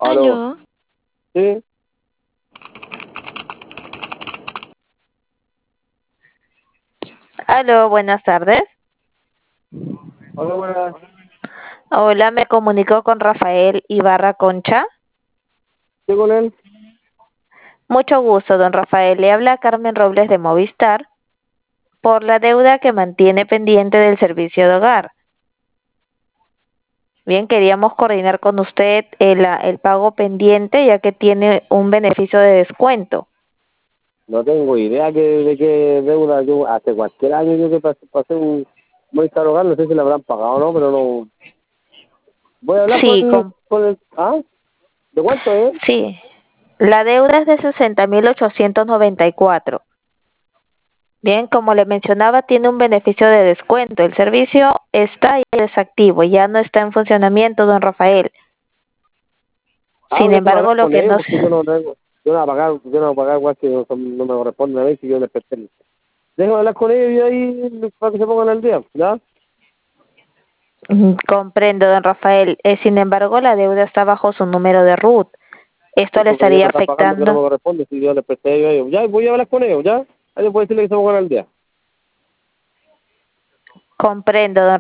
Aló, Aló, sí, aló, buenas tardes. hola, buenas, Hola, me comunico con Rafael Ibarra Concha. ¿sí con él? Mucho gusto, don Rafael. Le habla Carmen Robles de Movistar por la deuda que mantiene pendiente del servicio de hogar. Bien, queríamos coordinar con usted el pago pendiente ya que tiene un beneficio de descuento. No tengo idea de qué deuda, yo hace cualquier año yo que pasé un Movistar Hogar, no sé si le habrán pagado o no, pero no, voy a hablar Sí, con el, ¿ah? ¿De cuánto es? sí. La deuda es de 60.894. Bien, como le mencionaba, tiene un beneficio de descuento. El servicio está ya desactivo, ya no está en funcionamiento, don Rafael. Ah, Sin voy a embargo, hablar lo con que ellos no... porque yo no tengo, yo no voy a pagar igual que no me corresponde a mí si yo les presté. Déjame hablar con ellos y ahí para que se pongan al día, ¿ya? Comprendo, don Rafael. Sin embargo, la deuda está bajo su número de RUT. Sí, Esto le porque ellos estaría no están pagando que no me afectando. corresponde si yo les presté a ellos. Ya, voy a hablar con ellos, ¿ya? Ahí les voy a decirle que se pongan al día. Comprendo, don